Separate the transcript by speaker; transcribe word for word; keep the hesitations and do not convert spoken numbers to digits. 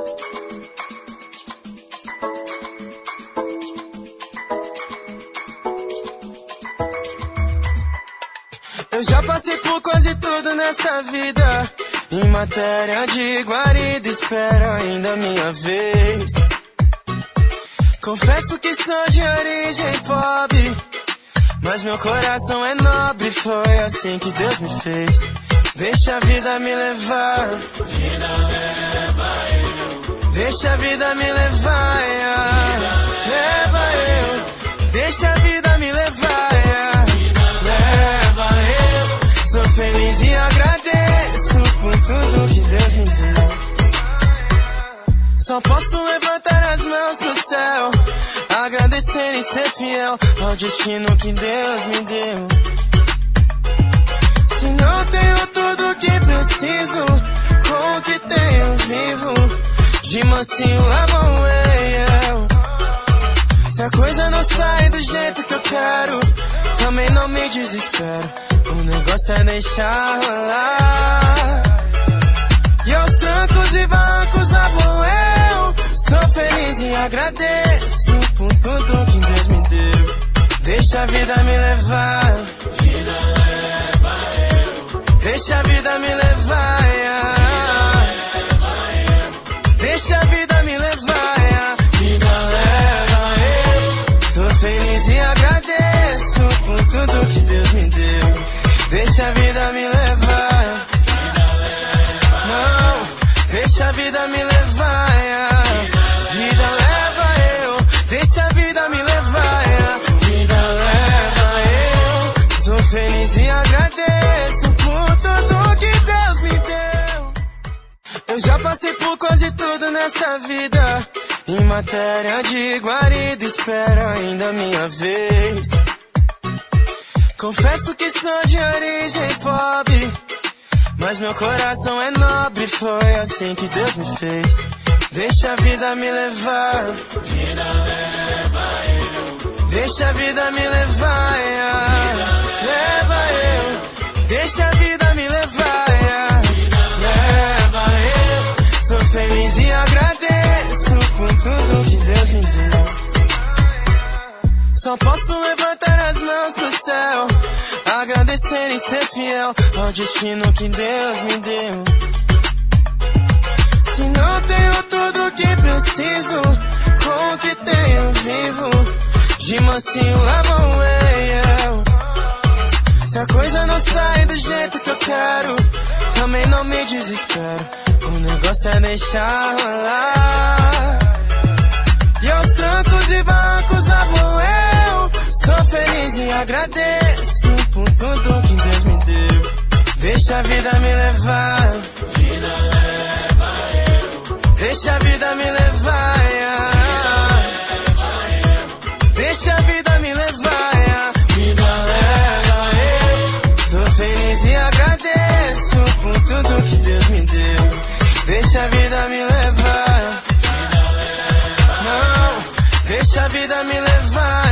Speaker 1: Eu já passei por quase tudo nessa vida. Em matéria de guarida, espero ainda a minha vez. Confesso que sou de origem pobre, mas meu coração é nobre, foi assim que Deus me fez. Deixa a vida me levar, vida leva eu. Deixa a vida me levar, vida leva eu. Deixa a vida me levar, vida leva eu. Sou feliz e agradeço por tudo que Deus me deu. Só posso levantar as mãos pro céu, agradecer e ser fiel ao destino que Deus me deu. Se não tenho tudo que preciso, com o que tenho vivo, de mansinho lá vou eu. Se a coisa não sai do jeito que eu quero, também não me desespero, o negócio é deixar rolar. E aos trancos e barrancos lá vou eu, sou feliz e agradeço por tudo que Deus me deu. Deixa a vida me levar, vida leva eu. Deixa a vida me levar, vida leva eu. Deixa a vida me levar, vida leva eu. Sou feliz e agradeço por tudo que Deus me deu. Deixa a vida me levar, não, deixa a vida me levar, vida leva eu. Deixa a vida me levar, vida leva eu. Sou feliz e agradeço por tudo que Deus me deu. Eu já passei por quase tudo nessa vida. Em matéria de guarida, espero ainda a minha vez. Confesso que sou de origem pobre, mas meu coração é nobre, foi assim que Deus me fez. Deixa a vida me levar, vida leva eu. Deixa a vida me levar, vida leva eu. Deixa a vida me levar, vida leva eu. Sou feliz e agradeço por tudo que Deus me deu. Só posso levantar as mãos pro céu, agradecer e ser fiel ao destino que Deus me deu. Se não tenho tudo que preciso, com o que tenho vivo, de mansinho lá vou eu. Se a coisa não sai do jeito que eu quero, também não me desespero, o negócio é deixar rolar. E aos trancos e barrancos lá vou eu, sou feliz e agradeço por tudo que Deus me deu. Deixa a vida me levar, vida leva eu. Deixa a vida me levar, vida leva eu. Deixa a vida me levar, vida leva eu. Sou feliz e agradeço por tudo que Deus me deu. Deixa a vida me levar, não, deixa a vida me levar.